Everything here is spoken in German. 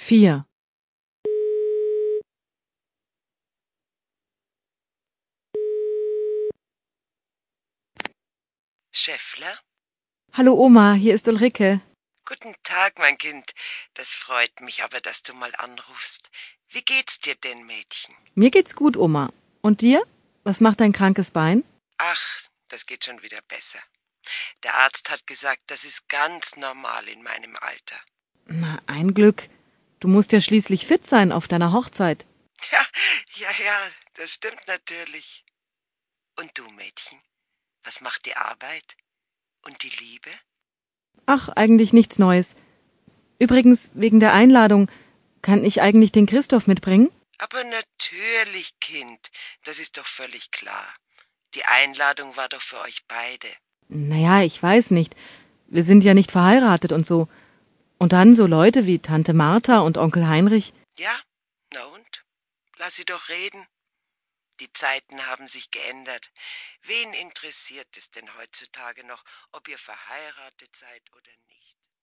4. Schäffler? Hallo Oma, hier ist Ulrike. Guten Tag, mein Kind. Das freut mich aber, dass du mal anrufst. Wie geht's dir denn, Mädchen? Mir geht's gut, Oma. Und dir? Was macht dein krankes Bein? Ach, das geht schon wieder besser. Der Arzt hat gesagt, das ist ganz normal in meinem Alter. Na, ein Glück. Du musst ja schließlich fit sein auf deiner Hochzeit. Ja, das stimmt natürlich. Und du, Mädchen, was macht die Arbeit? Und die Liebe? Ach, eigentlich nichts Neues. Übrigens, wegen der Einladung, kann ich eigentlich den Christoph mitbringen? Aber natürlich, Kind, das ist doch völlig klar. Die Einladung war doch für euch beide. Naja, ich weiß nicht. Wir sind ja nicht verheiratet und so. Und dann so Leute wie Tante Martha und Onkel Heinrich. Ja, na und? Lass sie doch reden. Die Zeiten haben sich geändert. Wen interessiert es denn heutzutage noch, ob ihr verheiratet seid oder nicht?